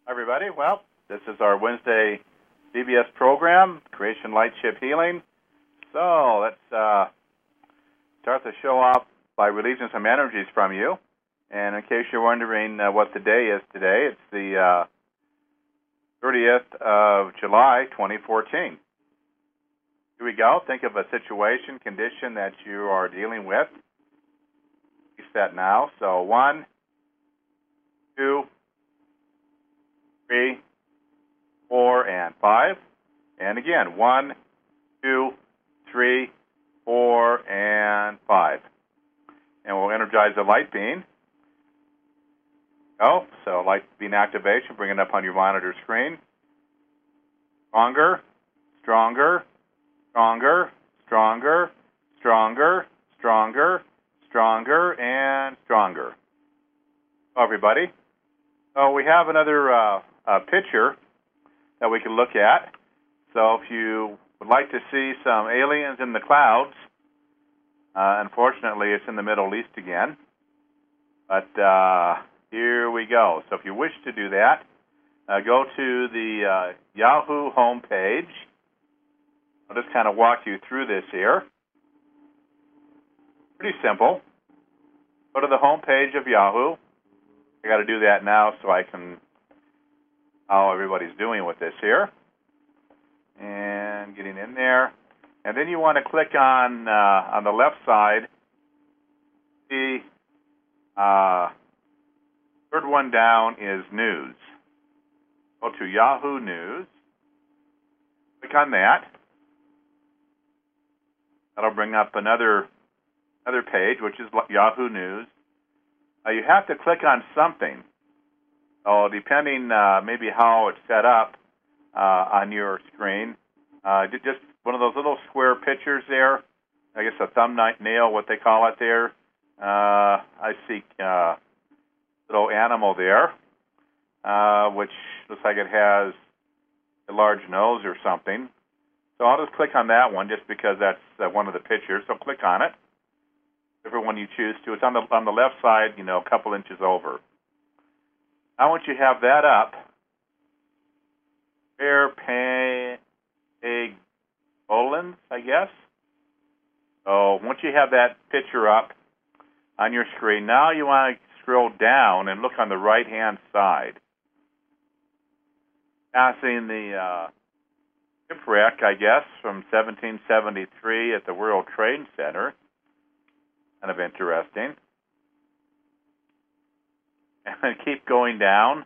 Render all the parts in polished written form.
Everybody. Well, this is our Wednesday VBS program, Creation Light Ship Healing. So let's start the show off by releasing some energies from you. And in case you're wondering what the day is today, it's the 30th of July, 2014. Here we go. Think of a situation, condition that you are dealing with. Release that now. So 1, 2, 3, 4, and 5. And again, 1, 2, 3, 4, and 5. And we'll energize the light beam. So light beam activation, bring it up on your monitor screen. Stronger, stronger, stronger, stronger, stronger, stronger, stronger, and stronger. Hello, everybody. So we have another picture that we can look at. So if you would like to see some aliens in the clouds, unfortunately it's in the Middle East again. But here we go. So if you wish to do that, go to the Yahoo homepage. I'll just kind of walk you through this here. Pretty simple. Go to the homepage of Yahoo. I got to do that now so I can how everybody's doing with this here. And getting in there. And then you want to click on the left side, the third one down is News. Go to Yahoo News. Click on that. That'll bring up another page, which is Yahoo News. You have to click on something. So depending maybe how it's set up on your screen, just one of those little square pictures there. I guess a thumbnail, what they call it there. I see little animal there, which looks like it has a large nose or something. So I'll just click on that one just because that's one of the pictures. So click on it. Whichever one you choose to. It's on the left side, a couple inches over. Now once you have that up, Olens, I guess. So once you have that picture up on your screen, now you want to scroll down and look on the right-hand side. Passing the shipwreck, I guess, from 1773 at the World Trade Center. Kind of interesting. And keep going down.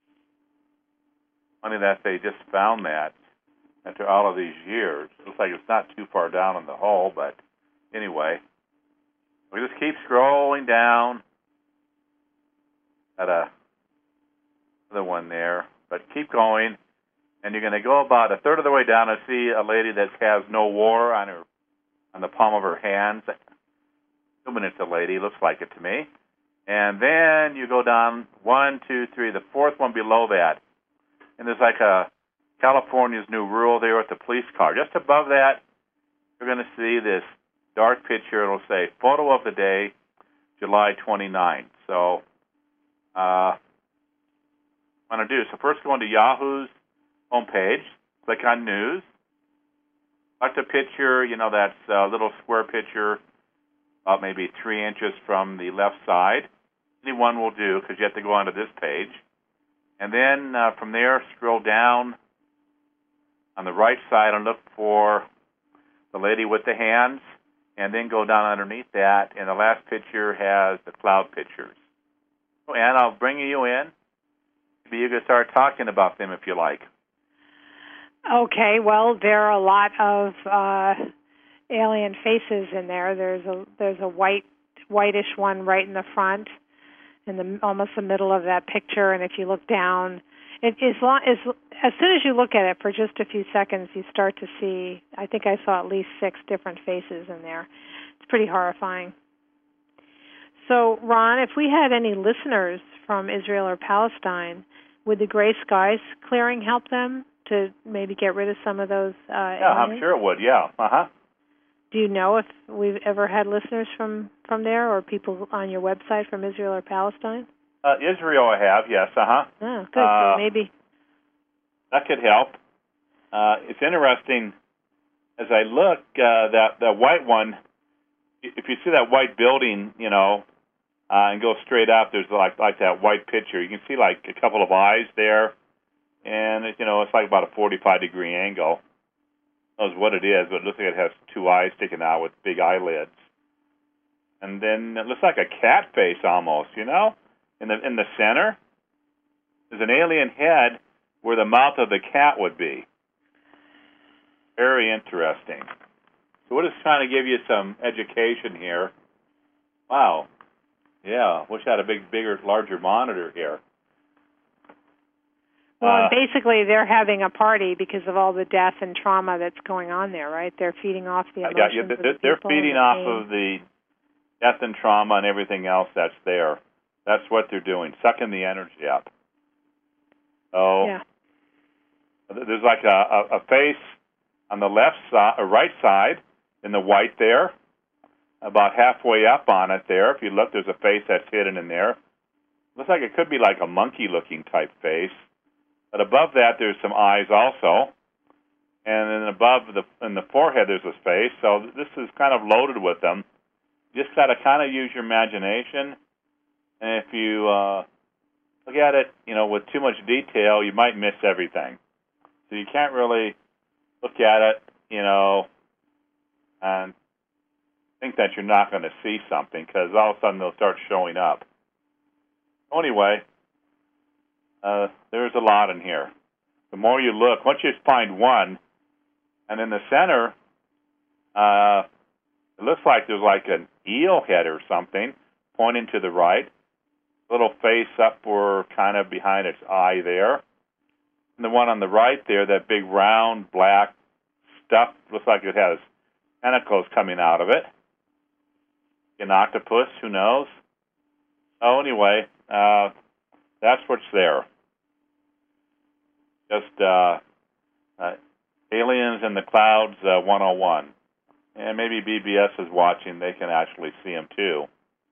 Funny that they just found that after all of these years. Looks like it's not too far down in the hole, but anyway. We just keep scrolling down. Got another one there, but keep going. And you're going to go about a third of the way down and see a lady that has no war on the palm of her hands. Assuming it's a lady, looks like it to me. And then you go down 1, 2, 3, the fourth one below that. And there's like a California's new rule there with the police car. Just above that, you're going to see this dark picture. It'll say, photo of the day, July 29th. So, what I want to do, so first go into Yahoo's homepage, click on News. Select a picture, that's a little square picture, about maybe 3 inches from the left side. Any one will do because you have to go onto this page. And then from there, scroll down on the right side and look for the lady with the hands, and then go down underneath that, and the last picture has the cloud pictures. And I'll bring you in. Maybe you can start talking about them if you like. Okay, well, there are a lot of alien faces in there. There's a whitish one right in the front, in almost the middle of that picture. And if you look down, as soon as you look at it for just a few seconds, you start to see. I think I saw at least 6 different faces in there. It's pretty horrifying. So, Ron, if we had any listeners from Israel or Palestine, would the gray skies clearing help them to maybe get rid of some of those aliens? Yeah, I'm sure it would, yeah. Uh-huh. Do you know if we've ever had listeners from there or people on your website from Israel or Palestine? Israel I have, yes, Oh, good. So maybe. That could help. It's interesting, as I look, that white one, if you see that white building, and go straight up, there's like that white picture. You can see like a couple of eyes there, and it's like about a 45-degree angle. Knows what it is, but it looks like it has two eyes sticking out with big eyelids. And then it looks like a cat face almost, in the center. There's an alien head where the mouth of the cat would be. Very interesting. So we're just trying to give you some education here. Wow. Yeah, wish I had a bigger, larger monitor here. Well, basically, they're having a party because of all the death and trauma that's going on there, right? They're feeding off the emotions of the people. They're feeding off of the death and trauma and everything else that's there. That's what they're doing, sucking the energy up. So yeah. There's like a face on the left side, or right side, in the white there, about halfway up on it there. If you look, there's a face that's hidden in there. Looks like it could be like a monkey-looking type face. But above that, there's some eyes also. And then above in the forehead, there's a face. So this is kind of loaded with them. You just got to kind of use your imagination. And if you look at it, with too much detail, you might miss everything. So you can't really look at it, and think that you're not going to see something, because all of a sudden they'll start showing up. Anyway, there's a lot in here. The more you look, once you find one, and in the center, it looks like there's like an eel head or something pointing to the right. Little face up or kind of behind its eye there. And the one on the right there, that big round black stuff, looks like it has tentacles coming out of it. An octopus, who knows? Oh, anyway, that's what's there. Just Aliens in the Clouds 101. And maybe BBS is watching. They can actually see them, too.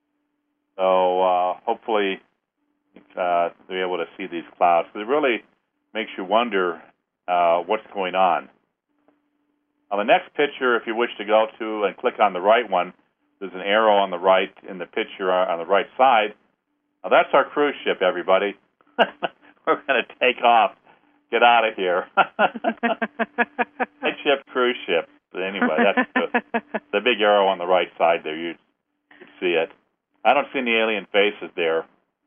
So hopefully they're able to see these clouds. It really makes you wonder what's going on. On the next picture, if you wish to go to and click on the right one, there's an arrow on the right in the picture on the right side. Now, that's our cruise ship, everybody. We're going to take off. Get out of here. Ship, cruise ship. But anyway, that's the big arrow on the right side there. You can see it. I don't see any alien faces there.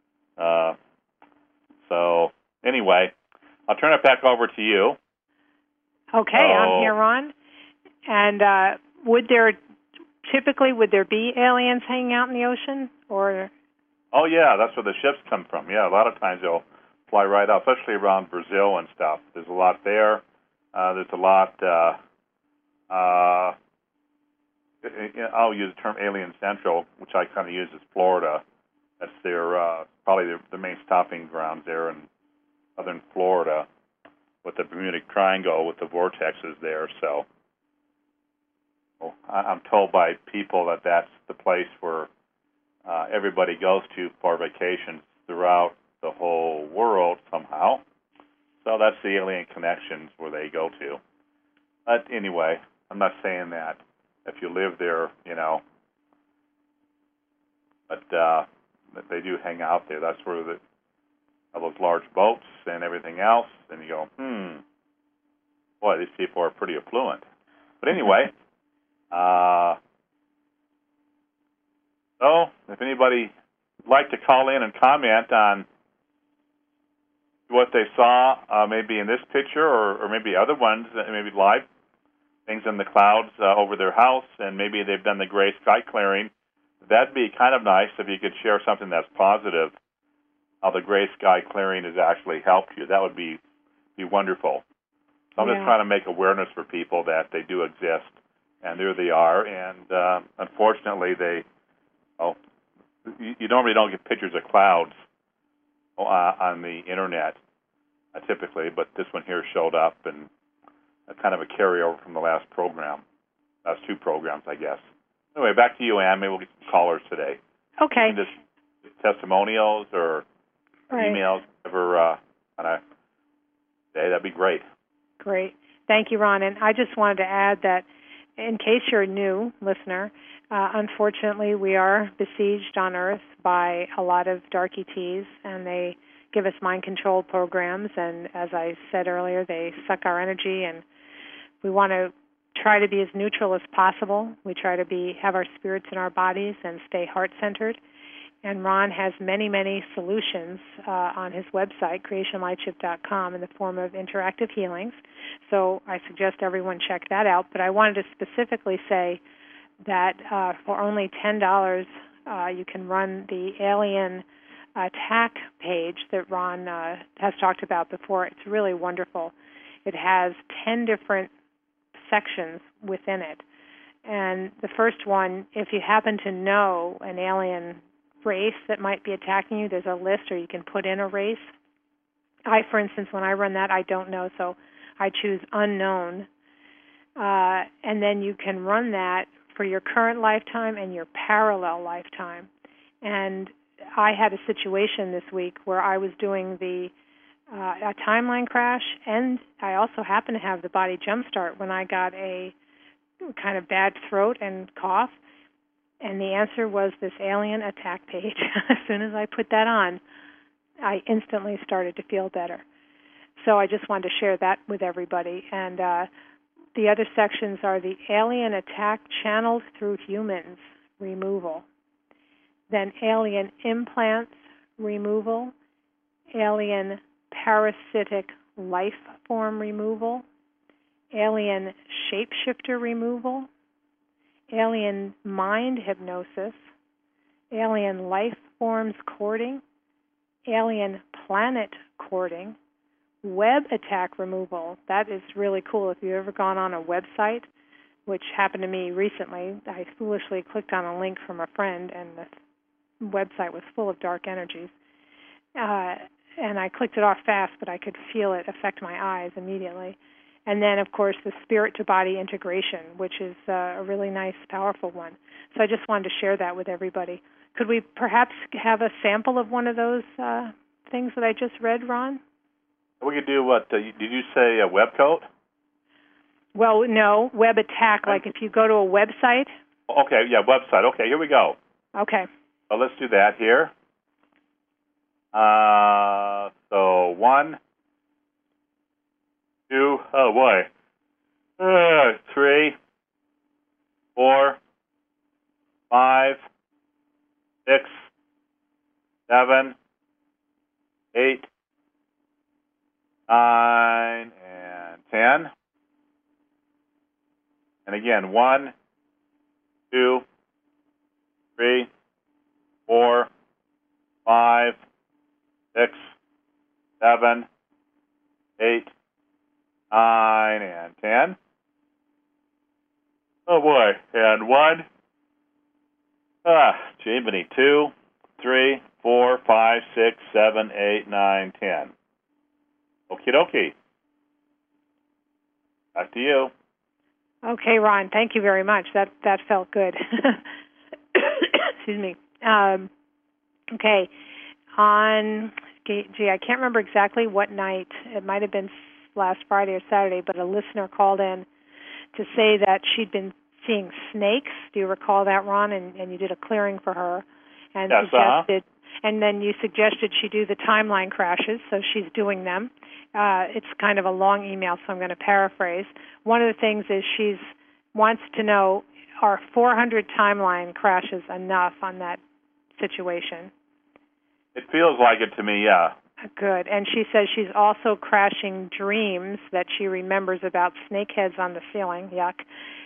So anyway, I'll turn it back over to you. Okay, I'm here, Ron. And would there be aliens hanging out in the ocean, or? Oh yeah, that's where the ships come from. Yeah, a lot of times they'll fly right out, especially around Brazil and stuff. There's a lot there. There's a lot. I'll use the term Alien Central, which I kind of use as Florida. That's their probably the main stopping grounds there in southern Florida, with the Bermuda Triangle with the vortexes there. So I'm told by people that that's the place where everybody goes to for vacations throughout the whole world somehow. So that's the alien connections where they go to. But anyway, I'm not saying that if you live there, but they do hang out there. That's where those large boats and everything else, and you go, boy, these people are pretty affluent. But anyway, so if anybody would like to call in and comment on what they saw, maybe in this picture or maybe other ones, maybe live things in the clouds over their house, and maybe they've done the gray sky clearing. That'd be kind of nice if you could share something that's positive, how the gray sky clearing has actually helped you. That would be wonderful. So I'm just trying to make awareness for people that they do exist, and there they are. And unfortunately, you normally don't get pictures of clouds on the internet typically, but this one here showed up, and kind of a carryover from the last two programs, I guess. Anyway, back to you, Ann. Maybe we'll get some callers today. Okay. Just testimonials or emails, whatever kind of day. That'd be great. Great. Thank you, Ron. And I just wanted to add that in case you're a new listener, unfortunately, we are besieged on Earth by a lot of dark ETs, and they give us mind control programs. And as I said earlier, they suck our energy, and we want to try to be as neutral as possible. We try to have our spirits in our bodies and stay heart-centered. And Ron has many, many solutions on his website, creationlightship.com, in the form of interactive healings. So I suggest everyone check that out. But I wanted to specifically say that for only $10, you can run the Alien Attack page that Ron has talked about before. It's really wonderful. It has 10 different sections within it. And the first one, if you happen to know an alien race that might be attacking you, there's a list, or you can put in a race. For instance, when I run that, I don't know, so I choose unknown. And then you can run that for your current lifetime and your parallel lifetime. And I had a situation this week where I was doing a timeline crash, and I also happened to have the body jumpstart when I got a kind of bad throat and cough. And the answer was this Alien Attack page. As soon as I put that on, I instantly started to feel better. So I just wanted to share that with everybody. And the other sections are the Alien Attack channeled through humans removal, then alien implants removal, alien parasitic life form removal, alien shapeshifter removal, alien mind hypnosis, alien life forms courting, alien planet courting, web attack removal. That is really cool. If you've ever gone on a website, which happened to me recently, I foolishly clicked on a link from a friend, and the website was full of dark energies. And I clicked it off fast, but I could feel it affect my eyes immediately. And then, of course, the spirit-to-body integration, which is a really nice, powerful one. So I just wanted to share that with everybody. Could we perhaps have a sample of one of those things that I just read, Ron? We could do what? Did you say a web coat? Well, no, web attack, like if you go to a website. Okay, yeah, website. Okay, here we go. Okay. Well, let's do that here. So 1, 2, 3, 4, 5, 6, 7, 8, 9, and 10. And again, 1, 2, 3, 4, 5, 6, 7, 8, 9, and 10. Oh boy, and 1, Jiminy, 2, 3, 4, 5, 6, 7, 8, 9, 10. Okie dokie. Back to you. Okay, Ron, thank you very much. That felt good. Excuse me. Okay. I can't remember exactly what night. It might have been last Friday or Saturday, but a listener called in to say that she'd been seeing snakes. Do you recall that, Ron? And you did a clearing for her, and yes, and then you suggested she do the timeline crashes, so she's doing them. It's kind of a long email, so I'm going to paraphrase. One of the things is she wants to know, are 400 timeline crashes enough on that situation? It feels like it to me, yeah. Good. And she says she's also crashing dreams that she remembers about snakeheads on the ceiling. Yuck.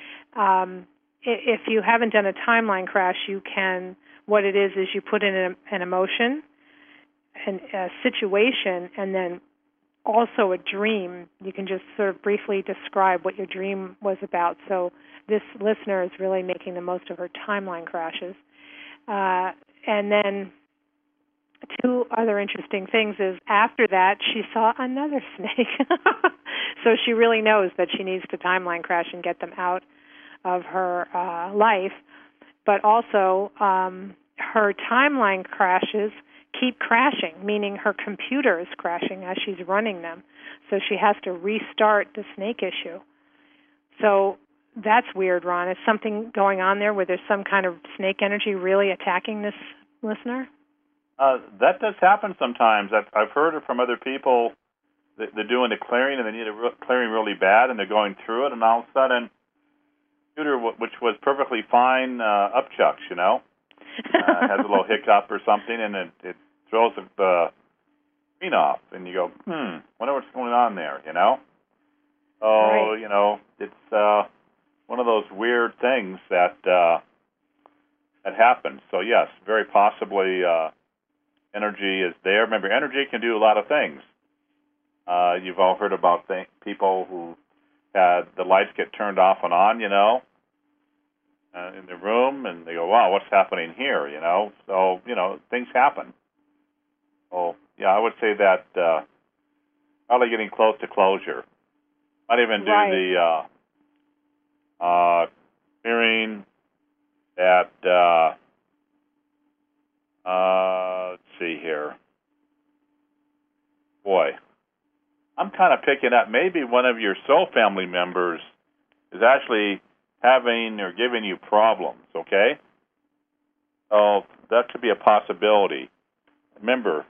If you haven't done a timeline crash, you can, what it is you put in an emotion, a situation, and then also a dream. You can just sort of briefly describe what your dream was about. So this listener is really making the most of her timeline crashes. And then two other interesting things is after that she saw another snake. So she really knows that she needs to timeline crash and get them out of her life. But also her timeline crashes keep crashing, meaning her computer is crashing as she's running them. So she has to restart the snake issue. So that's weird, Ron. Is something going on there where there's some kind of snake energy really attacking this listener? That does happen sometimes. I've heard it from other people. They're doing the clearing, and they need a clearing really bad, and they're going through it, and all of a sudden, computer, which was perfectly fine, upchucks, has a little hiccup or something, and it throws the screen off, and you go, wonder what's going on there, So, right. It's one of those weird things that happens. So, yes, very possibly energy is there. Remember, energy can do a lot of things. You've all heard about people who had the lights get turned off and on, in the room, and they go, wow, what's happening here, So, things happen. So, yeah, I would say that probably getting close to closure. Might even do the clearing at, let's see here. Boy, I'm kind of picking up maybe one of your soul family members is actually having or giving you problems, okay? So that could be a possibility. Remember,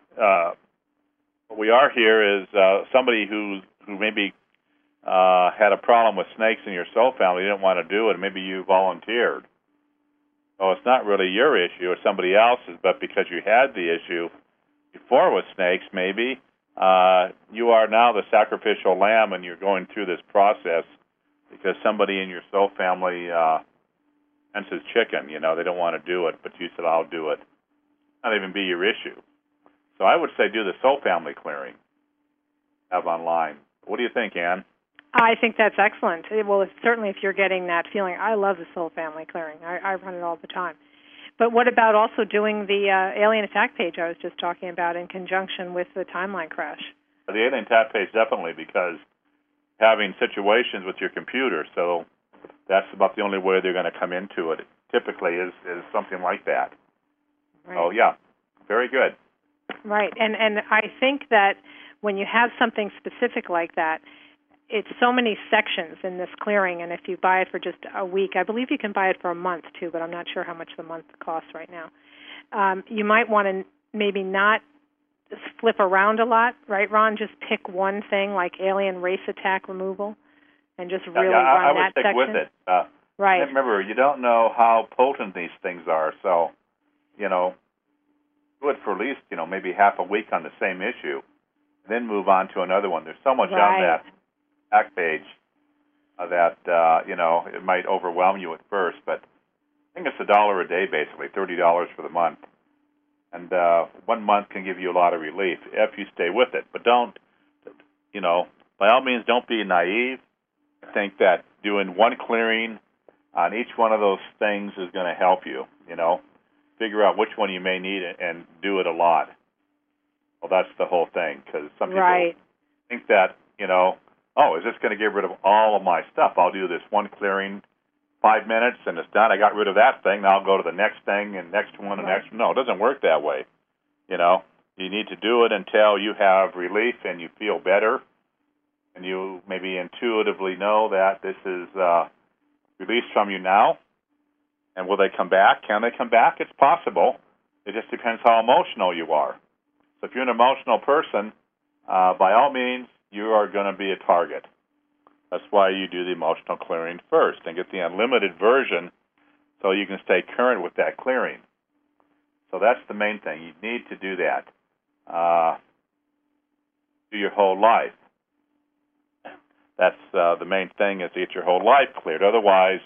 what we are here is somebody who maybe had a problem with snakes in your soul family, didn't want to do it, and maybe you volunteered. So it's not really your issue, it's somebody else's, but because you had the issue before with snakes, maybe, you are now the sacrificial lamb, and you're going through this process because somebody in your soul family senses chicken. They don't want to do it, but you said, I'll do it. Not even be your issue. So I would say do the soul family clearing. Have online. What do you think, Ann? I think that's excellent. Well, certainly if you're getting that feeling, I love the soul family clearing. I run it all the time. But what about also doing the alien attack page I was just talking about in conjunction with the timeline crash? The alien attack page, definitely, because having situations with your computer, so that's about the only way they're going to come into it. Typically is something like that. Right. Oh, yeah, very good. Right, and I think that when you have something specific like that, it's so many sections in this clearing, and if you buy it for just a week, I believe you can buy it for a month too, but I'm not sure how much the month costs right now. You might want to maybe not flip around a lot, right, Ron? Just pick one thing like alien race attack removal and just really run that section. I would stick with it. Right. Remember, you don't know how potent these things are, so, do it for at least, maybe half a week on the same issue, then move on to another one. There's so much on that back page that, it might overwhelm you at first, but I think it's $1 a day, basically, $30 for the month. And 1 month can give you a lot of relief if you stay with it. But don't, by all means, don't be naive. I think that doing one clearing on each one of those things is going to help you, Figure out which one you may need and do it a lot. Well, that's the whole thing, because some people think that, is this going to get rid of all of my stuff? I'll do this one clearing 5 minutes, and it's done. I got rid of that thing. Now I'll go to the next thing and next one and next one. No, it doesn't work that way. You need to do it until you have relief and you feel better, and you maybe intuitively know that this is released from you now. And will they come back? Can they come back? It's possible. It just depends how emotional you are. So if you're an emotional person, by all means, you are going to be a target. That's why you do the emotional clearing first and get the unlimited version so you can stay current with that clearing. So that's the main thing. You need to do that. Do your whole life. That's the main thing, is to get your whole life cleared. Otherwise,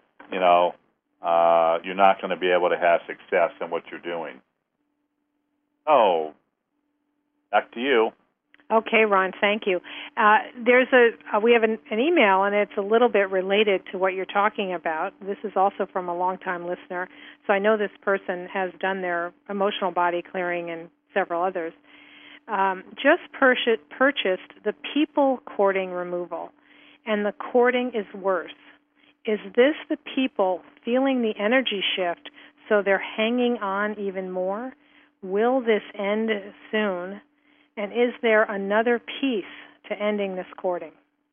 you're not going to be able to have success in what you're doing. Oh, back to you. Okay, Ron, thank you. We have an email, and it's a little bit related to what you're talking about. This is also from a longtime listener, so I know this person has done their emotional body clearing and several others. Just purchased the people courting removal, and the courting is worse. Is this the people feeling the energy shift so they're hanging on even more? Will this end soon? And is there another piece to ending this cording?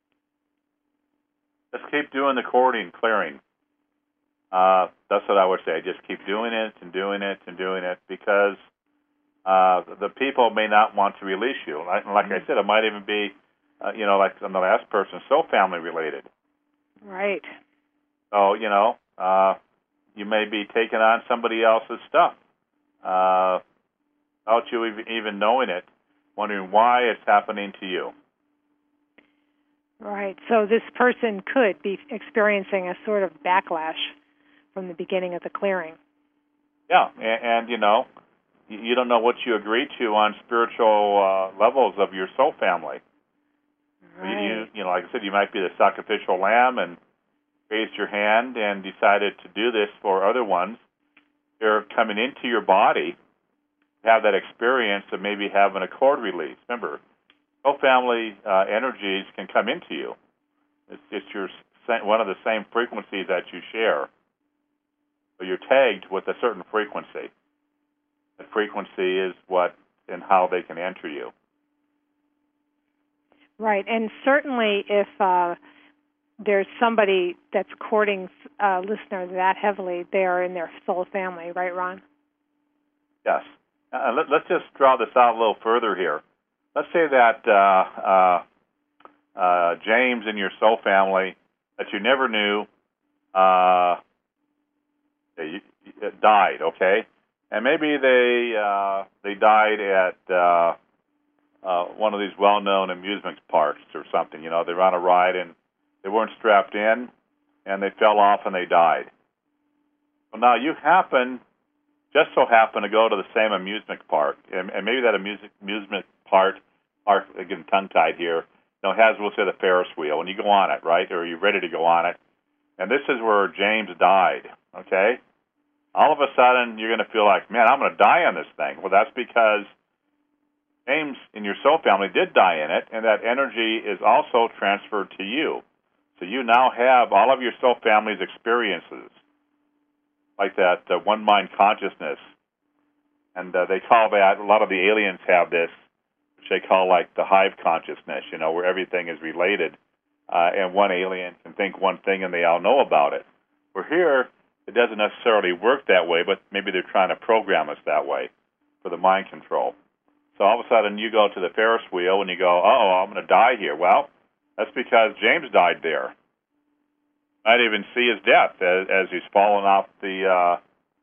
Just keep doing the cording, clearing. That's what I would say. Just keep doing it and doing it and doing it, because the people may not want to release you. Like I said, it might even be, like the last person, so family related. Right. So, you may be taking on somebody else's stuff without you even knowing it, wondering why it's happening to you. Right. So this person could be experiencing a sort of backlash from the beginning of the clearing. Yeah, and you don't know what you agree to on spiritual levels of your soul family. Right. Like I said, you might be the sacrificial lamb and raised your hand and decided to do this for other ones. They're coming into your body, have that experience of maybe having a cord release. Remember, soul family energies can come into you. It's one of the same frequencies that you share. So you're tagged with a certain frequency. That frequency is what and how they can enter you. Right, and certainly if there's somebody that's courting a listener that heavily, they are in their soul family, right, Ron? Yes. Let's just draw this out a little further here. Let's say that James in your soul family that you never knew died, okay? And maybe they died at one of these well-known amusement parks or something. They were on a ride and they weren't strapped in, and they fell off and they died. Well, now you just so happen to go to the same amusement park, and maybe that amusement park, again, tongue-tied here, has, we'll say, the Ferris wheel, and you go on it, right, or you're ready to go on it, and this is where James died, okay? All of a sudden, you're going to feel like, man, I'm going to die on this thing. Well, that's because James in your soul family did die in it, and that energy is also transferred to you. So you now have all of your soul family's experiences, like that one-mind consciousness. And they call that, a lot of the aliens have this, which they call like the hive consciousness, where everything is related. And one alien can think one thing and they all know about it. We're here, it doesn't necessarily work that way, but maybe they're trying to program us that way for the mind control. So all of a sudden you go to the Ferris wheel and you go, I'm going to die here. Well, that's because James died there. Might even see his death as he's falling off the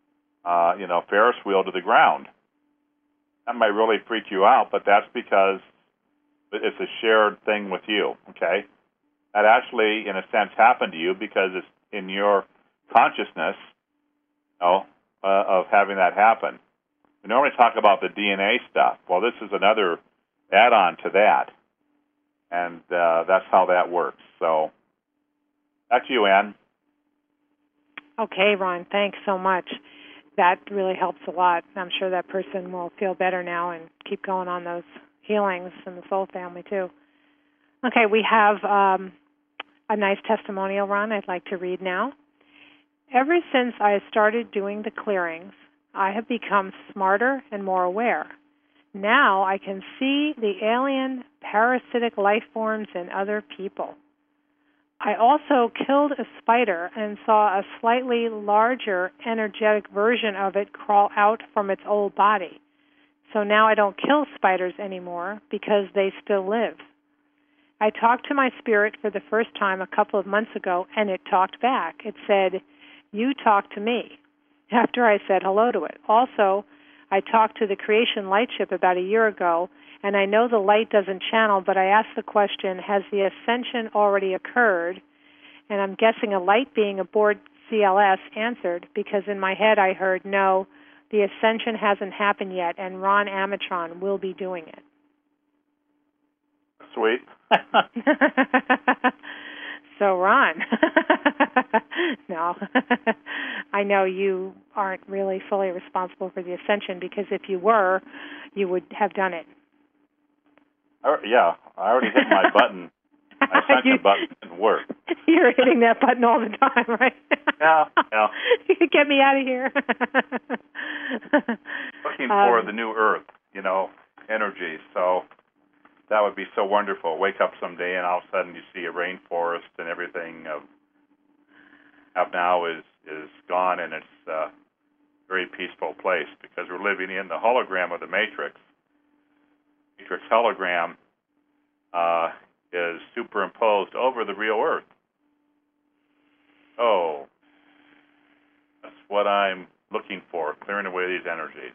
Ferris wheel to the ground. That might really freak you out, but that's because it's a shared thing with you, okay? That actually, in a sense, happened to you because it's in your consciousness of having that happen. We normally talk about the DNA stuff. Well, this is another add-on to that, and that's how that works. So, back to you, Ann. Okay, Ron, thanks so much. That really helps a lot. I'm sure that person will feel better now and keep going on those healings in the soul family, too. Okay, we have a nice testimonial, Ron, I'd like to read now. Ever since I started doing the clearings, I have become smarter and more aware. Now I can see the alien parasitic life forms in other people. I also killed a spider and saw a slightly larger energetic version of it crawl out from its old body. So now I don't kill spiders anymore because they still live. I talked to my spirit for the first time a couple of months ago, and it talked back. It said, "You talk to me," after I said hello to it. Also, I talked to the Creation Light Ship about a year ago, and I know the light doesn't channel, but I asked the question, has the ascension already occurred? And I'm guessing a light being aboard CLS answered, because in my head I heard, no, the ascension hasn't happened yet, and Ron Amatron will be doing it. Sweet. So, Ron, no, I know you aren't really fully responsible for the ascension, because if you were, you would have done it. Yeah, I already hit my button. My ascension button didn't work. You're hitting that button all the time, right? Yeah. Get me out of here. Looking for the new Earth, energy. So that would be so wonderful. Wake up someday and all of a sudden you see a rainforest and everything of now is gone, and it's a very peaceful place because we're living in the hologram of the Matrix. Matrix hologram is superimposed over the real Earth. Oh, that's what I'm looking for, clearing away these energies.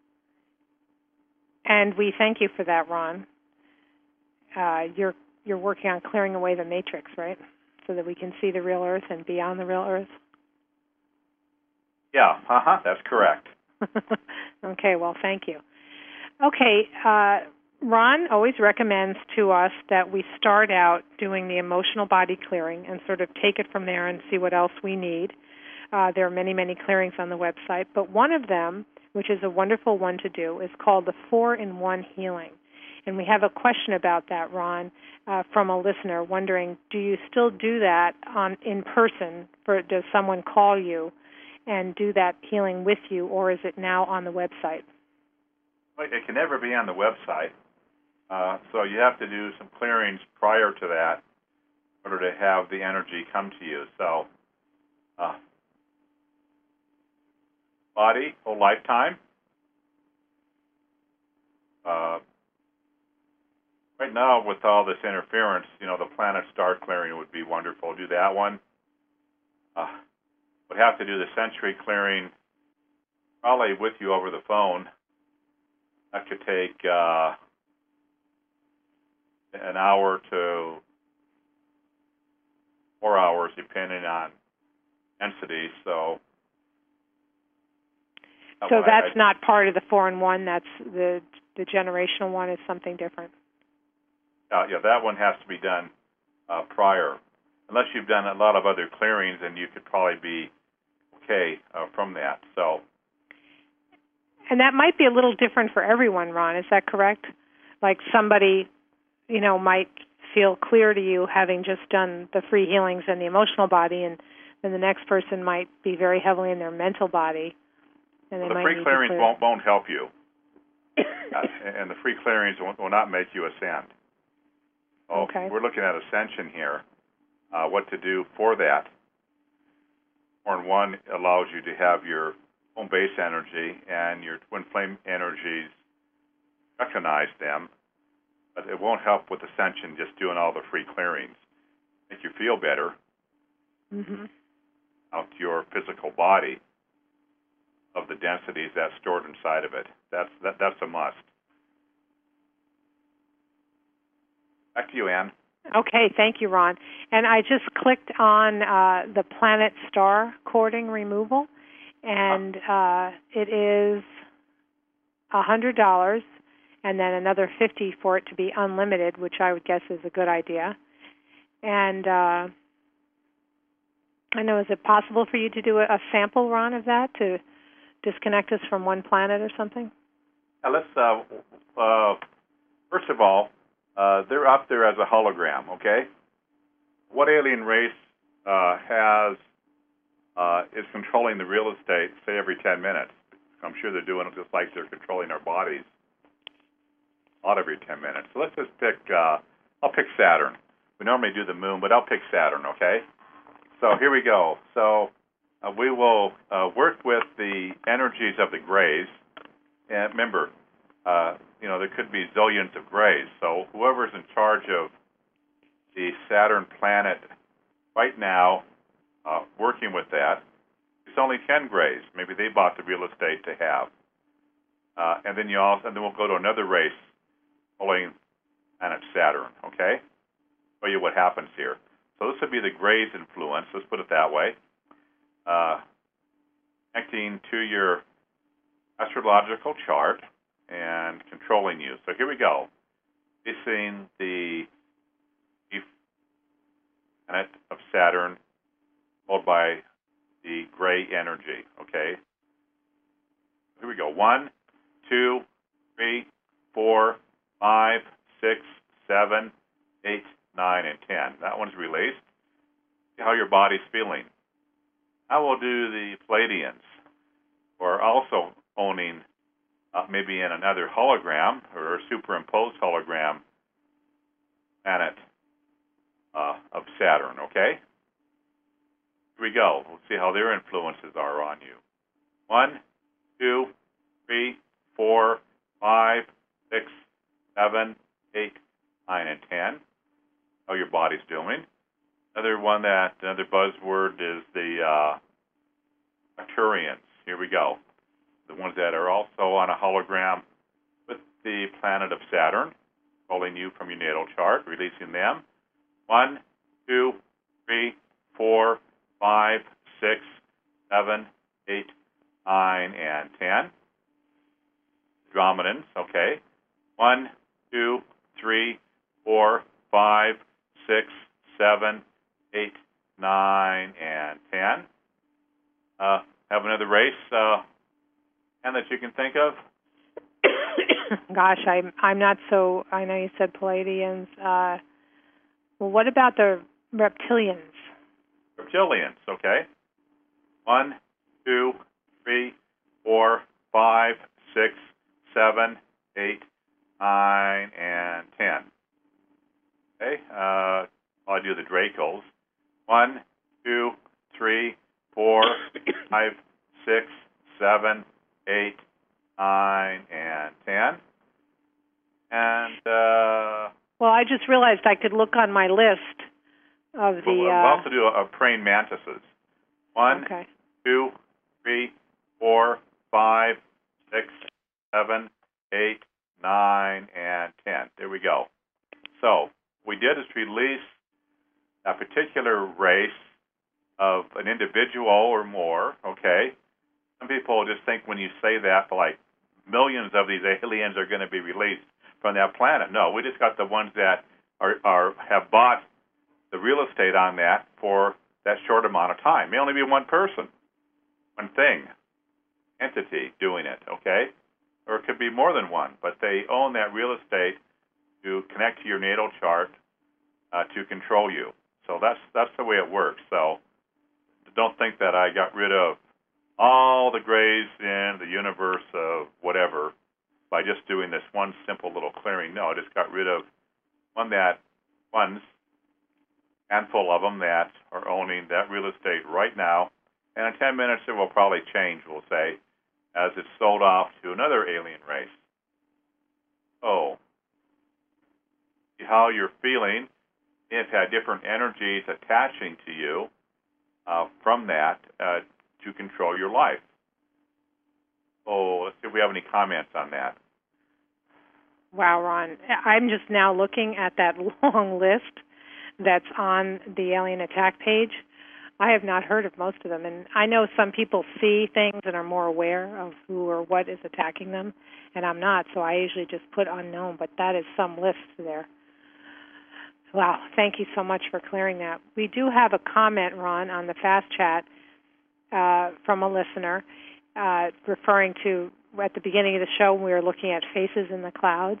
And we thank you for that, Ron. You're working on clearing away the Matrix, right? So that we can see the real Earth and beyond the real Earth? Yeah, that's correct. Okay, well, thank you. Okay, Ron always recommends to us that we start out doing the emotional body clearing and sort of take it from there and see what else we need. There are many, many clearings on the website, but one of them, which is a wonderful one to do, is called the 4-in-1 healing. And we have a question about that, Ron, from a listener wondering, do you still do that in person? Does someone call you and do that healing with you, or is it now on the website? Well, it can never be on the website. So you have to do some clearings prior to that in order to have the energy come to you. So body, whole lifetime. Right now, with all this interference, the planet star clearing would be wonderful. Do that one. Would have to do the sensory clearing probably with you over the phone. That could take an hour to 4 hours, depending on density. So that's not part of the 4-in-1. That's the generational one is something different. Yeah, that one has to be done prior. Unless you've done a lot of other clearings, and you could probably be okay from that. So. And that might be a little different for everyone, Ron. Is that correct? Like somebody, might feel clear to you having just done the free healings and the emotional body, and then the next person might be very heavily in their mental body. And they the might free need clearings to clear. won't help you. And the free clearings will not make you ascend. So okay. We're looking at ascension here, what to do for that. 4-in-1 allows you to have your home base energy and your twin flame energies, recognize them, but it won't help with ascension just doing all the free clearings. Make you feel better out your physical body of the densities that's stored inside of it. That's a must. Back to you, Ann. Okay, thank you, Ron. And I just clicked on the planet star cording removal, and it is $100, and then another $50 for it to be unlimited, which I would guess is a good idea. And I know, is it possible for you to do a sample, Ron, of that to disconnect us from one planet or something? Let's first of all, they're up there as a hologram, okay? What alien race is controlling the real estate, say, every 10 minutes? I'm sure they're doing it just like they're controlling our bodies, not every 10 minutes. So let's just pick, I'll pick Saturn. We normally do the moon, but I'll pick Saturn, okay? So here we go. So we will work with the energies of the grays. And remember, there could be zillions of grays. So whoever's in charge of the Saturn planet right now, working with that, it's only 10 grays. Maybe they bought the real estate to have. And then we'll go to another race following planet Saturn, okay? Show you what happens here. So this would be the grays influence, let's put it that way. Connecting to your astrological chart and controlling you. So here we go. Facing the planet of Saturn, followed by the gray energy, okay? Here we go. 1, 2, 3, 4, 5, 6, 7, 8, 9, and 10. That one's released. See how your body's feeling. Now we'll do the Pleiadians, who are also owning maybe in another hologram or a superimposed hologram planet of Saturn, okay? Here we go. We'll see how their influences are on you. 1, 2, 3, 4, 5, 6, 7, 8, 9, and 10. How your body's doing. Another buzzword is the Arcturians. Here we go. The ones that are also on a hologram with the planet of Saturn, pulling you from your natal chart, releasing them. 1, 2, 3, 4, 5, 6, 7, 8, 9, and 10. Andromedans, okay. 1, 2, 3, 4, 5, 6, 7, 8, 9, and 10. Have another race, and that you can think of? Gosh, I'm not so. I know you said Pleiadians. Well, what about the reptilians? Reptilians, okay. 1, 2, 3, 4, 5, 6, 7, 8, 9, and 10. Okay, I'll do the Dracos. 1, 2, 3, 4, 5, 6, 7, 8, 9, and 10. And well, I just realized I could look on my list of the. We'll also do a praying mantises. 1, okay. 2, 3, 4, 5, 6, 7, 8, 9, and 10. There we go. So we did is release a particular race of an individual or more, okay? Some people just think when you say that, like millions of these aliens are going to be released from that planet. No, we just got the ones that have bought the real estate on that for that short amount of time. It may only be one person, one thing, entity doing it, okay? Or it could be more than one, but they own that real estate to connect to your natal chart to control you. So that's the way it works. So don't think that I got rid of all the grays in the universe of whatever by just doing this one simple little clearing. No, I just got rid of ones, handful of them that are owning that real estate right now. And in 10 minutes, it will probably change, we'll say, as it's sold off to another alien race. Oh, see how you're feeling. It had different energies attaching to you from that to control your life. Oh, let's see if we have any comments on that. Wow, Ron. I'm just now looking at that long list that's on the alien attack page. I have not heard of most of them, and I know some people see things and are more aware of who or what is attacking them, and I'm not, so I usually just put unknown, but that is some list there. Wow, thank you so much for clearing that. We do have a comment, Ron, on the Fast Chat from a listener referring to at the beginning of the show when we were looking at faces in the clouds.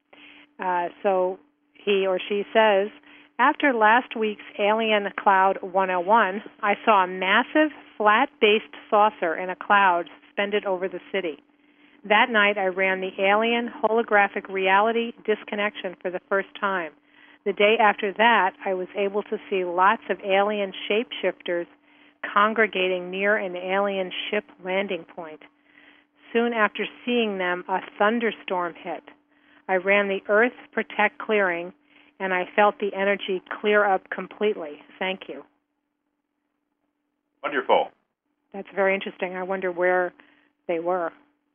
So he or she says, after last week's Alien Cloud 101, I saw a massive flat-based saucer in a cloud suspended over the city. That night I ran the Alien Holographic Reality Disconnection for the first time. The day after that, I was able to see lots of alien shapeshifters congregating near an alien ship landing point. Soon after seeing them, a thunderstorm hit. I ran the Earth Protect clearing, and I felt the energy clear up completely. Thank you. Wonderful. That's very interesting. I wonder where they were.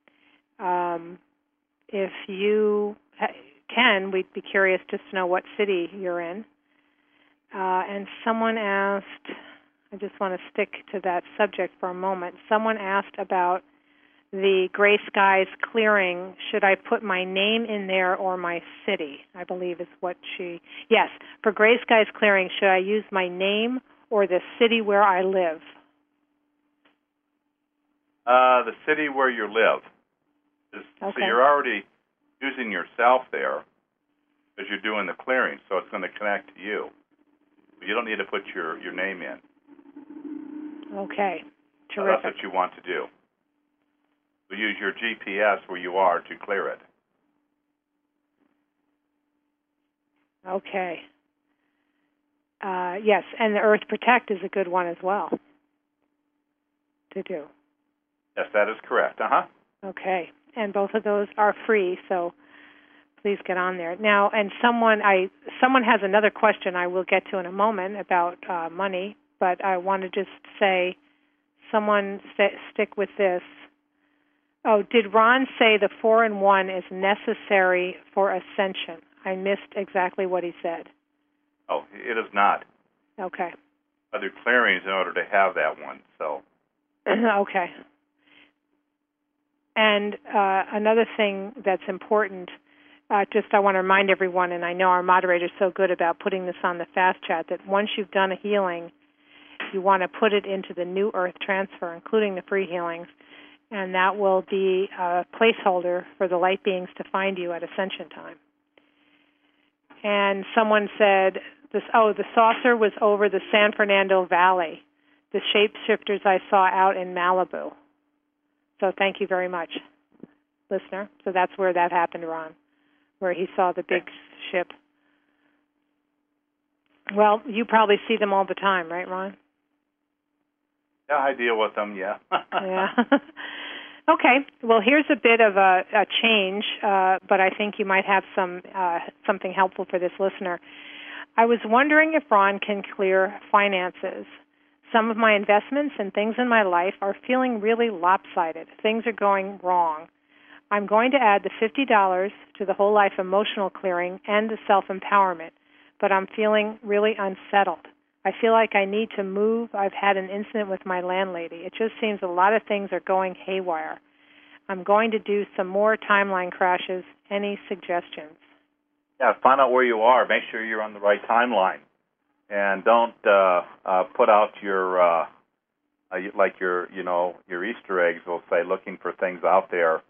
If you can, we'd be curious just to know what city you're in. And someone asked, I just want to stick to that subject for a moment. Someone asked about the Gray Skies clearing. Should I put my name in there or my city? I believe is what she... Yes, for Gray Skies clearing, should I use my name or the city where I live? The city where you live. Okay. So you're already using yourself there as you're doing the clearing, so it's going to connect to you. You don't need to put your name in. Okay. So Terrific. that's what you want to do. So use your GPS where you are to clear it. Okay. Yes, and the Earth Protect is a good one as well to do. Yes, that is correct. Okay, and both of those are free, so please get on there. Now, and someone has another question I will get to in a moment about money, but I want to just say, stick with this. Oh, did Ron say the 4-in-1 is necessary for ascension? I missed exactly what he said. Oh, it is not. Okay. Other clearings in order to have that one. So. Okay. And another thing that's important, I want to remind everyone, and I know our moderator's so good about putting this on the fast chat, that once you've done a healing, you want to put it into the new earth transfer, including the free healings, and that will be a placeholder for the light beings to find you at ascension time. And someone said, the saucer was over the San Fernando Valley, the shapeshifters I saw out in Malibu. So thank you very much, listener. So that's where that happened, Ron, where he saw the big ship. Well, you probably see them all the time, right, Ron? Yeah, I deal with them, yeah. Yeah. Okay. Well, here's a bit of a change, but I think you might have something helpful for this listener. I was wondering if Ron can clear finances. Some of my investments and things in my life are feeling really lopsided. Things are going wrong. I'm going to add the $50 to the whole life emotional clearing and the self-empowerment, but I'm feeling really unsettled. I feel like I need to move. I've had an incident with my landlady. It just seems a lot of things are going haywire. I'm going to do some more timeline crashes. Any suggestions? Yeah, find out where you are. Make sure you're on the right timeline. And don't put out your your Easter eggs, we'll say, looking for things out there,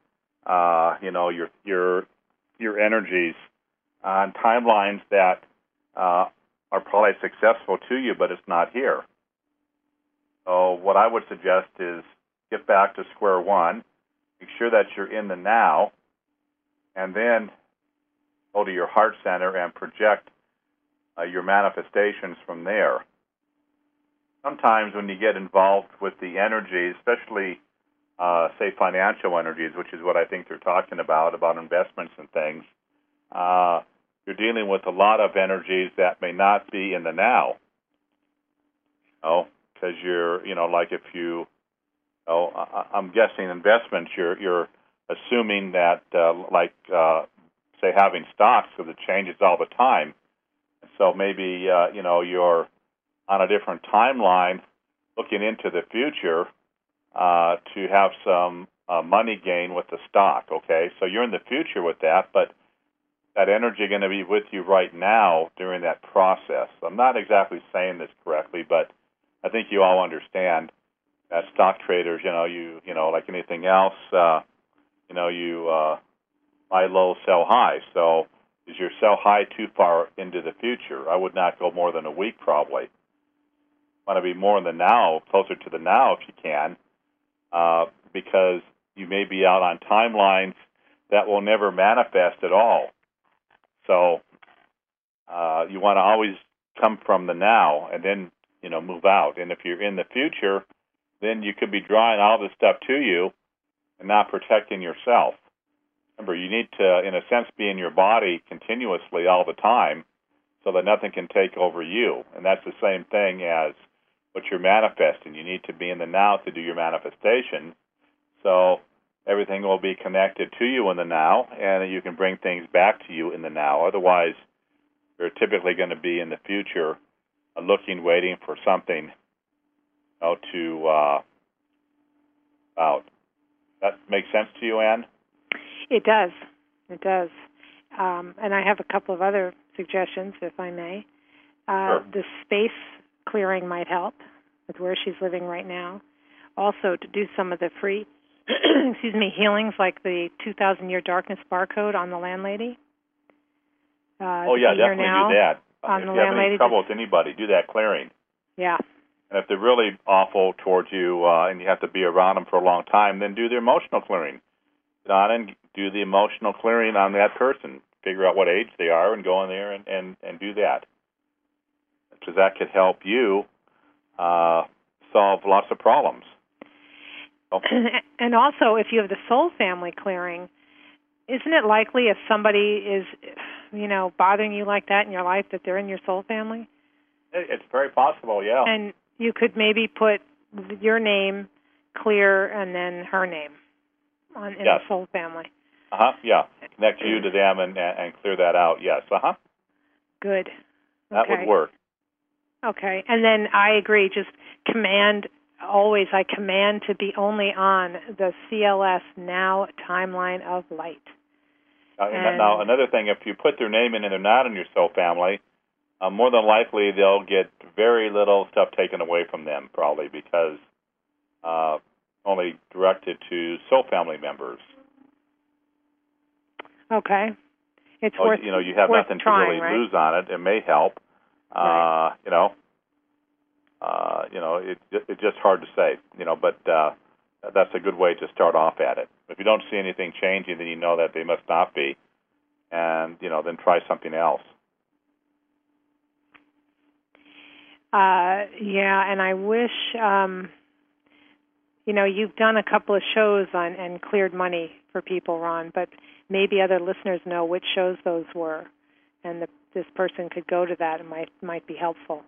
your energies on timelines that are probably successful to you, but it's not here. So what I would suggest is get back to square one, make sure that you're in the now, and then go to your heart center and project your manifestations from there. Sometimes when you get involved with the energy, especially, say, financial energies, which is what I think they're talking about investments and things, you're dealing with a lot of energies that may not be in the now. Because you're, like if you, I'm guessing investments, you're assuming that, say, having stocks, because it changes all the time. So maybe, you're on a different timeline looking into the future to have some money gain with the stock, okay? So you're in the future with that, but that energy going to be with you right now during that process. I'm not exactly saying this correctly, but I think you all understand that stock traders, like anything else, you buy low, sell high. So is your sell high too far into the future? I would not go more than a week probably. Want to be more in the now, closer to the now if you can, because you may be out on timelines that will never manifest at all. So you want to always come from the now and then, move out. And if you're in the future, then you could be drawing all this stuff to you and not protecting yourself. Remember, you need to, in a sense, be in your body continuously all the time so that nothing can take over you. And that's the same thing as what you're manifesting. You need to be in the now to do your manifestation. So everything will be connected to you in the now, and you can bring things back to you in the now. Otherwise, you're typically going to be in the future looking, waiting for something to out. That makes sense to you, Ann? It does. It does. And I have a couple of other suggestions, if I may. Sure. The space clearing might help with where she's living right now. Also, to do some of the free healings, like the 2,000-year darkness barcode on the landlady. Definitely do that. on if the you have landlady. any trouble with anybody, do that clearing. Yeah. And if they're really awful towards you and you have to be around them for a long time, then do the emotional clearing. Get on and do the emotional clearing on that person. Figure out what age they are and go in there and do that. Because that could help you solve lots of problems. So. And also, if you have the soul family clearing, isn't it likely if somebody is, bothering you like that in your life that they're in your soul family? It's very possible, yeah. And you could maybe put your name clear and then her name in the soul family. Yeah. Connect you to them and clear that out, yes. Good. Okay. That would work. Okay. And then I agree, just I command to be only on the CLS Now timeline of light. Now, another thing, if you put their name in and they're not in your soul family, more than likely they'll get very little stuff taken away from them, probably because only directed to soul family members. Okay. It's worth you have worth nothing trying, to really right? lose on it. It may help. Right. It's just hard to say. But that's a good way to start off at it. If you don't see anything changing, then you know that they must not be, and then try something else. And I wish, you've done a couple of shows on and cleared money for people, Ron, but maybe other listeners know which shows those were, and this person could go to that and might be helpful.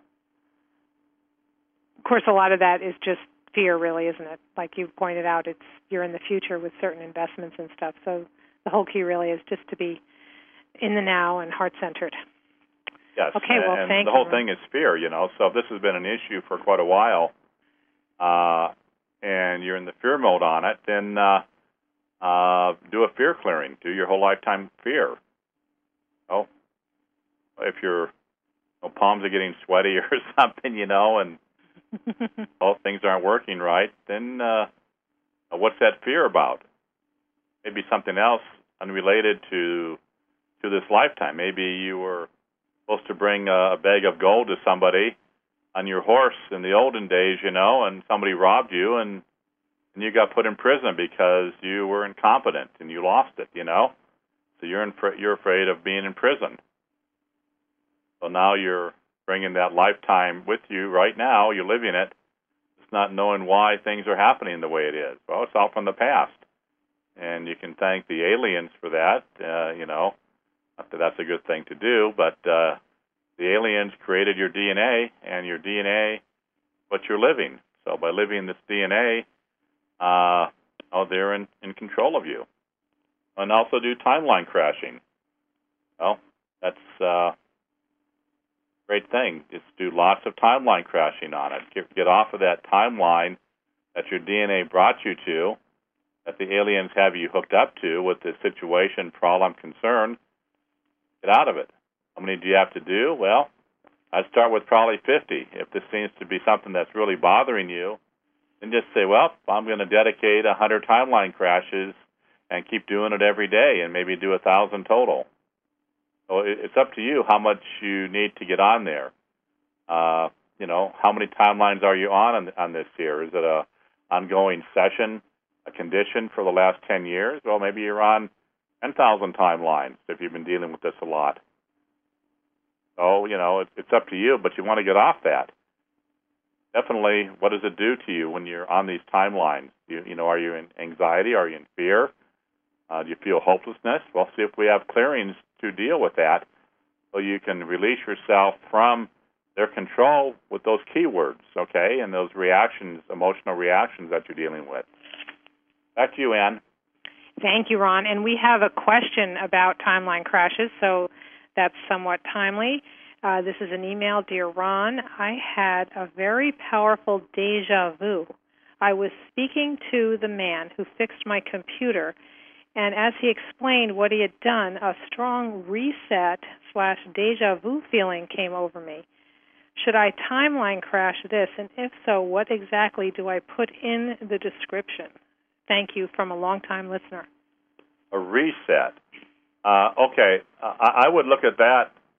Of course, a lot of that is just fear, really, isn't it? Like you pointed out, you're in the future with certain investments and stuff, so the whole key really is just to be in the now and heart-centered. Yes. Okay, well, and the whole thing is fear, So if this has been an issue for quite a while, and you're in the fear mode on it, then do a fear clearing. Do your whole lifetime fear. If your palms are getting sweaty or something, and things aren't working right, then what's that fear about? Maybe something else unrelated to this lifetime. Maybe you were supposed to bring a bag of gold to somebody on your horse in the olden days, and somebody robbed you, and you got put in prison because you were incompetent and you lost it, So you're afraid of being in prison. So now you're bringing that lifetime with you right now. You're living it. It's not knowing why things are happening the way it is. Well, it's all from the past, and you can thank the aliens for that. Not that that's a good thing to do, but the aliens created your DNA, and your DNA, what you're living. So by living this DNA, they're in control of you. And also do timeline crashing. Well, that's great thing. Just do lots of timeline crashing on it. Get off of that timeline that your DNA brought you to, that the aliens have you hooked up to with the situation, problem, concern. Get out of it. How many do you have to do? Well, I'd start with probably 50. If this seems to be something that's really bothering you, then just say, well, I'm going to dedicate 100 timeline crashes and keep doing it every day and maybe do 1,000 total. So it's up to you how much you need to get on there. How many timelines are you on this here? Is it a ongoing session, a condition for the last 10 years? Well, maybe you're on 10,000 timelines if you've been dealing with this a lot. So, it's up to you, but you want to get off that. Definitely, what does it do to you when you're on these timelines? Are you in anxiety? Are you in fear? Do you feel hopelessness? Well, see if we have clearings to deal with that so you can release yourself from their control with those keywords, okay, and those reactions, emotional reactions that you're dealing with. Back to you, Ann. Thank you, Ron. And we have a question about timeline crashes, so that's somewhat timely. This is an email. Dear Ron, I had a very powerful deja vu. I was speaking to the man who fixed my computer, and as he explained what he had done, a strong reset/deja vu feeling came over me. Should I timeline crash this, and if so, what exactly do I put in the description? Thank you, from a long-time listener. A reset. Okay, I would look at that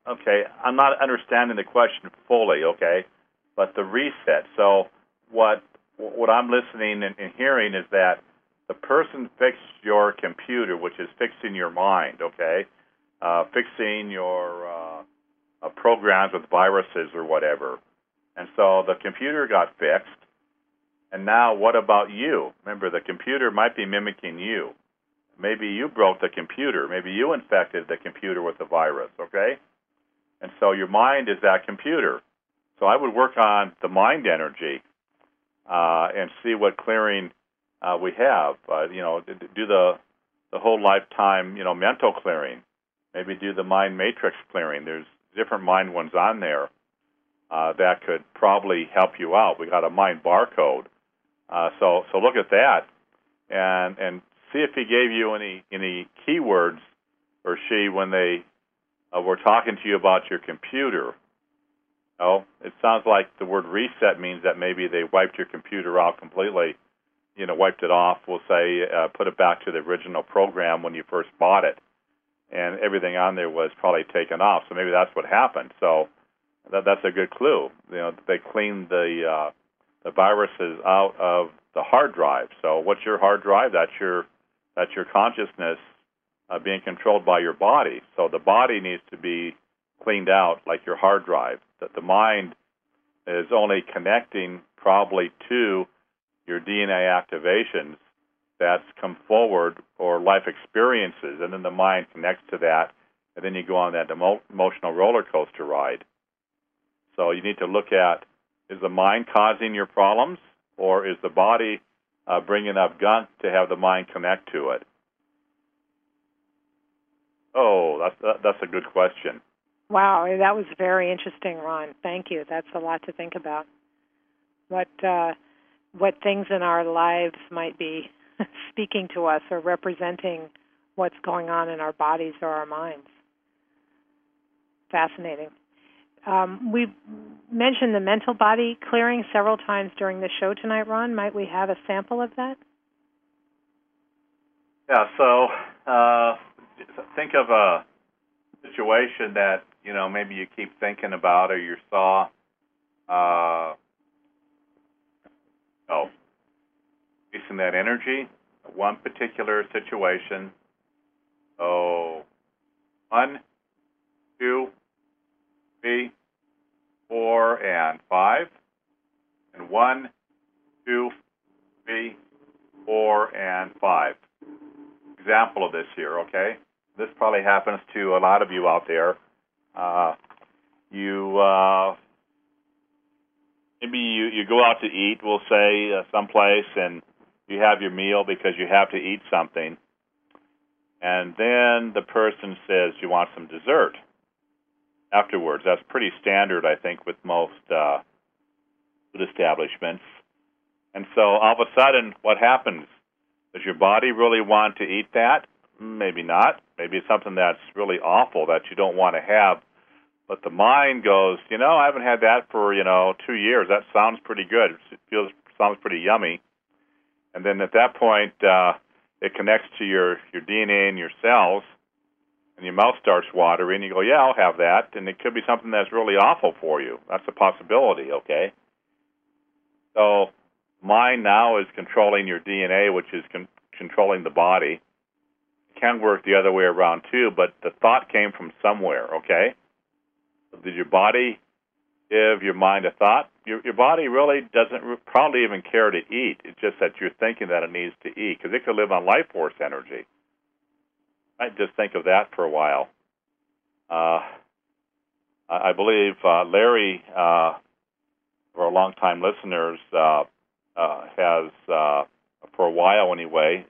Okay, I'm not understanding the question fully, okay? But the reset. So what I'm listening and hearing is that the person fixed your computer, which is fixing your mind, okay? Fixing your programs with viruses or whatever. And so the computer got fixed. And now what about you? Remember, the computer might be mimicking you. Maybe you broke the computer. Maybe you infected the computer with the virus, okay? And so your mind is that computer. So I would work on the mind energy and see what clearing we have. Do the whole lifetime, mental clearing. Maybe do the mind matrix clearing. There's different mind ones on there that could probably help you out. We got a mind barcode. So look at that and see if he gave you any keywords or she when they were talking to you about your computer. Oh, it sounds like the word reset means that maybe they wiped your computer out completely, wiped it off, we'll say, put it back to the original program when you first bought it, and everything on there was probably taken off. So maybe that's what happened. So that's a good clue. They cleaned the viruses out of the hard drive. So what's your hard drive? That's your consciousness being controlled by your body. So the body needs to be cleaned out like your hard drive. That the mind is only connecting probably to your DNA activations that's come forward or life experiences, and then the mind connects to that, and then you go on that emotional roller coaster ride. So you need to look at, is the mind causing your problems, or is the body bringing enough gunk to have the mind connect to it? Oh, that's a good question. Wow, that was very interesting, Ron. Thank you. That's a lot to think about. What things in our lives might be speaking to us or representing what's going on in our bodies or our minds. Fascinating. We've mentioned the mental body clearing several times during the show tonight, Ron. Might we have a sample of that? Yeah, so think of a situation that, maybe you keep thinking about or you saw. Releasing that energy, one particular situation. So 1, 2, 3, 4, and 5. And 1, 2, 3, 4, and 5. Example of this here, okay? This probably happens to a lot of you out there. Maybe you go out to eat, we'll say, someplace, and you have your meal because you have to eat something. And then the person says, you want some dessert afterwards. That's pretty standard, I think, with most food establishments. And so all of a sudden, what happens? Does your body really want to eat that? Maybe not. Maybe it's something that's really awful that you don't want to have. But the mind goes, I haven't had that for, 2 years. That sounds pretty good. It sounds pretty yummy. And then at that point, it connects to your DNA and your cells, and your mouth starts watering. You go, yeah, I'll have that. And it could be something that's really awful for you. That's a possibility, okay? So mind now is controlling your DNA, which is controlling the body. It can work the other way around, too, but the thought came from somewhere, okay? Did your body give your mind a thought? Your body really doesn't probably even care to eat. It's just that you're thinking that it needs to eat, because it could live on life force energy. I just think of that for a while. I believe Larry, for a long-time listeners, has, for a while anyway,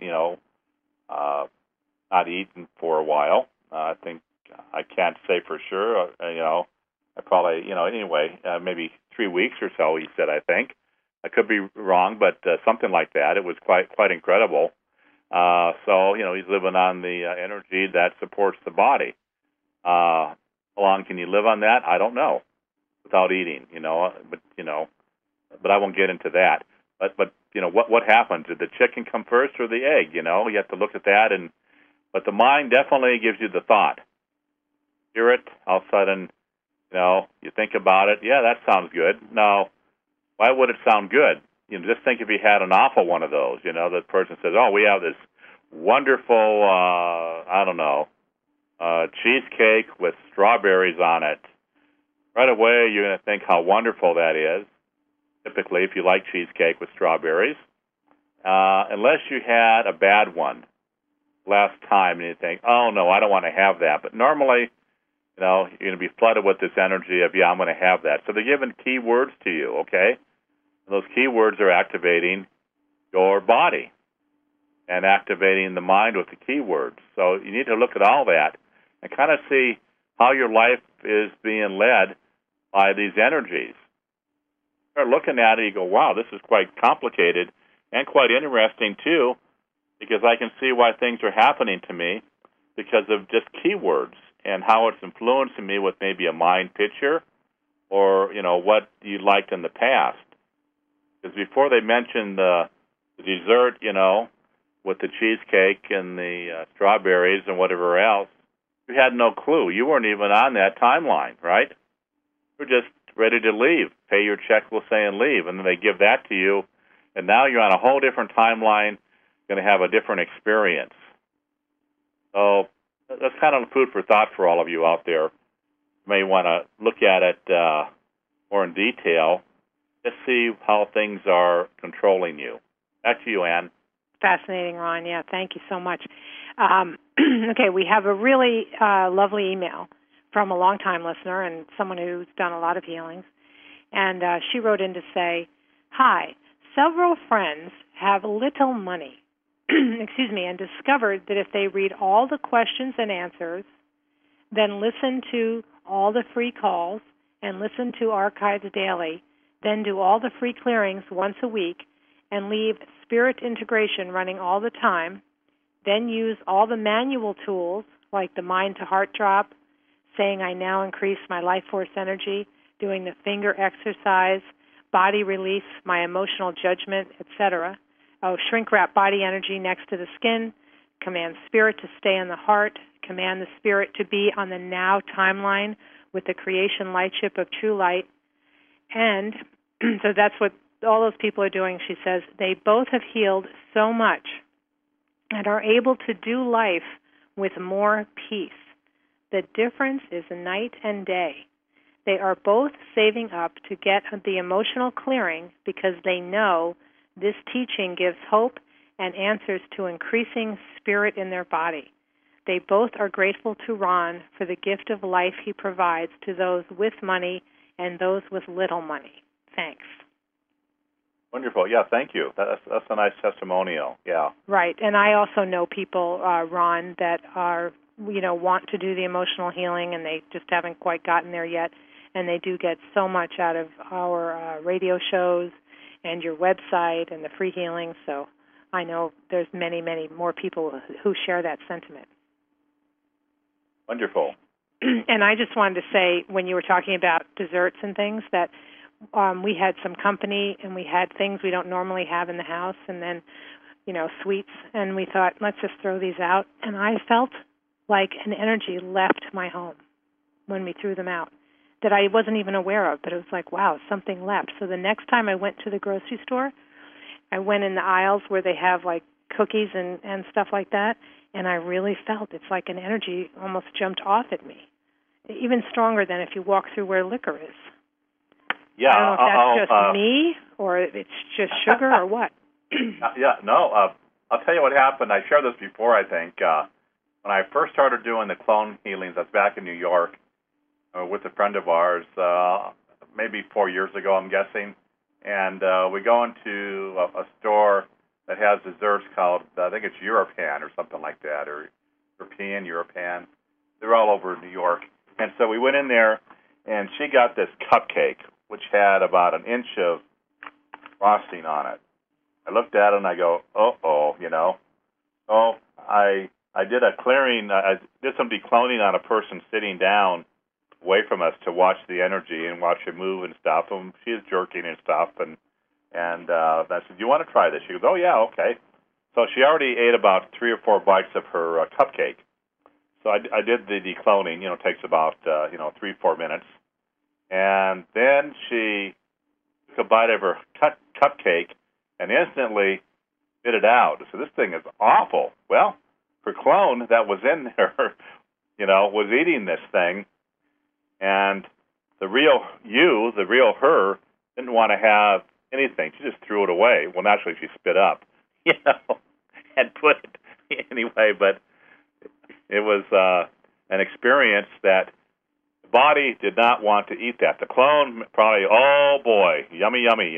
not eaten for a while. I think I can't say for sure, I probably, anyway, maybe 3 weeks or so, he said, I think. I could be wrong, but something like that. It was quite incredible. So, he's living on the energy that supports the body. How long can you live on that? I don't know, without eating, but I won't get into that. But what happened? Did the chicken come first or the egg? You have to look at that. But the mind definitely gives you the thought. hear it, all of a sudden, you think about it. Yeah, that sounds good. Now, why would it sound good? Just think if you had an awful one of those. The person says, "Oh, we have this wonderful, cheesecake with strawberries on it." Right away, you're going to think how wonderful that is. Typically, if you like cheesecake with strawberries, unless you had a bad one last time, and you think, "Oh no, I don't want to have that." But normally, you're going to be flooded with this energy of, "Yeah, I'm going to have that." So they're giving key words to you, okay? And those key words are activating your body and activating the mind with the key words. So you need to look at all that and kind of see how your life is being led by these energies. Start looking at it, you go, wow, this is quite complicated and quite interesting too, because I can see why things are happening to me because of just keywords and how it's influencing me with maybe a mind picture or, what you liked in the past. Because before they mentioned the dessert, with the cheesecake and the strawberries and whatever else, you had no clue. You weren't even on that timeline, right? You're just ready to leave. Pay your check, we'll say, and leave. And then they give that to you, and now you're on a whole different timeline, going to have a different experience. So that's kind of food for thought for all of you out there. You may want to look at it more in detail. Just see how things are controlling you. Back to you, Ann. Fascinating, Ron. Yeah, thank you so much. Okay, we have a really lovely email from a longtime listener and someone who's done a lot of healings. And she wrote in to say, "Hi, several friends have little money, and discovered that if they read all the questions and answers, then listen to all the free calls and listen to archives daily, then do all the free clearings once a week, and leave spirit integration running all the time, then use all the manual tools like the mind to heart drop, saying I now increase my life force energy, doing the finger exercise, body release, my emotional judgment, etc. Shrink wrap body energy next to the skin, command spirit to stay in the heart, command the spirit to be on the now timeline with the creation lightship of true light." And so that's what all those people are doing. She says they both have healed so much and are able to do life with more peace. The difference is night and day. They are both saving up to get the emotional clearing because they know this teaching gives hope and answers to increasing spirit in their body. They both are grateful to Ron for the gift of life he provides to those with money and those with little money. Thanks. Wonderful. Yeah, thank you. That's a nice testimonial. Yeah. Right. And I also know people, Ron, that are, want to do the emotional healing and they just haven't quite gotten there yet. And they do get so much out of our radio shows and your website and the free healing. So I know there's many, many more people who share that sentiment. Wonderful. And I just wanted to say, when you were talking about desserts and things, that we had some company and we had things we don't normally have in the house, and then, sweets, and we thought, let's just throw these out. And I felt like an energy left my home when we threw them out that I wasn't even aware of, but it was like, wow, something left. So the next time I went to the grocery store, I went in the aisles where they have like cookies and stuff like that, and I really felt it's like an energy almost jumped off at me, even stronger than if you walk through where liquor is. Yeah, I don't know if that's just me or it's just sugar or what. I'll tell you what happened. I shared this before, I think. When I first started doing the clone healings, that's back in New York, with a friend of ours, maybe 4 years ago, I'm guessing. And we go into a store that has desserts called, I think it's Europan or something like that, or Europan. They're all over New York. And so we went in there, and she got this cupcake, which had about an inch of frosting on it. I looked at it, and I go, uh-oh, So I did a clearing. I did some decloning on a person sitting down away from us to watch the energy and watch it move and stuff. And she was jerking and stuff. And I said, "Do you want to try this?" She goes, "Oh, yeah, okay." So she already ate about 3 or 4 bites of her cupcake. So I did the decloning. It takes about 3-4 minutes, and then she took a bite of her cupcake and instantly spit it out. So this thing is awful. Well, her clone that was in there, was eating this thing, and the real you, the real her, didn't want to have anything. She just threw it away. Well, naturally, she spit up, and put it anyway. But it was an experience that the body did not want to eat that. The clone probably, oh boy, yummy, yummy,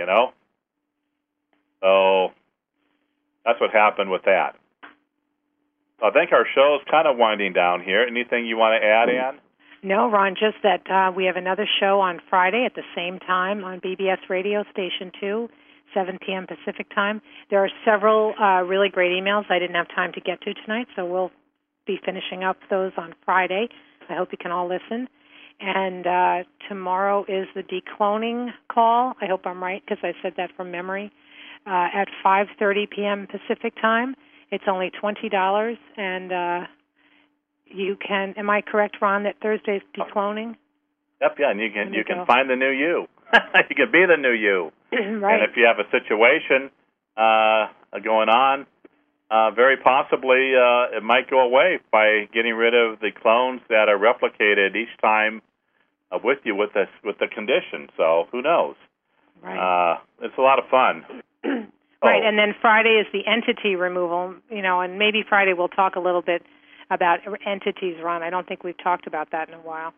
So that's what happened with that. I think our show's kind of winding down here. Anything you want to add, Ann? No, Ron, just that we have another show on Friday at the same time on BBS Radio Station 2, 7 p.m. Pacific Time. There are several really great emails I didn't have time to get to tonight, so we'll be finishing up those on Friday. I hope you can all listen. And tomorrow is the decloning call. I hope I'm right because I said that from memory. At 5:30 p.m. Pacific Time. It's only $20, and you can. Am I correct, Ron, that Thursday's decloning? Yep, yeah, and you can find the new you. You can be the new you. Right. And if you have a situation going on, very possibly it might go away by getting rid of the clones that are replicated each time with you with the condition. So who knows? Right. It's a lot of fun. Right, and then Friday is the entity removal, and maybe Friday we'll talk a little bit about entities, Ron. I don't think we've talked about that in a while.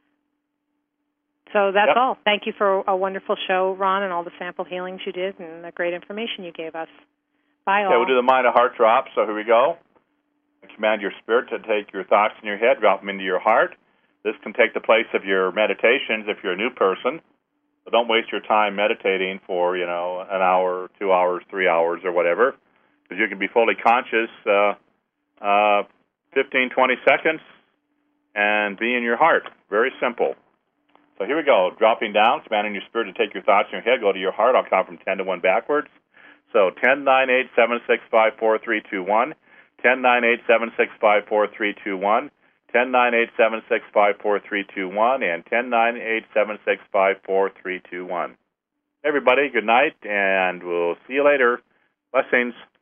So that's all. Thank you for a wonderful show, Ron, and all the sample healings you did and the great information you gave us. Bye, all. Okay, we'll do the Mind to Heart drop. So here we go. Command your spirit to take your thoughts in your head, drop them into your heart. This can take the place of your meditations if you're a new person. So don't waste your time meditating for, an hour, 2 hours, 3 hours, or whatever, because you can be fully conscious 15, 20 seconds and be in your heart. Very simple. So here we go. Dropping down, commanding your spirit to take your thoughts in your head, go to your heart. I'll count from 10 to 1 backwards. So 10, 9, 8, 7, 6, 5, 4, 3, 2, 1. 10, 9, 8, 7, 6, 5, 4, 3, 2, 1. 10, 9, 8, 7, 6, 5, 4, 3, 2, 1, and 10, 9, 8, 7, 6, 5, 4, 3, 2, 1. Everybody, good night, and we'll see you later. Blessings.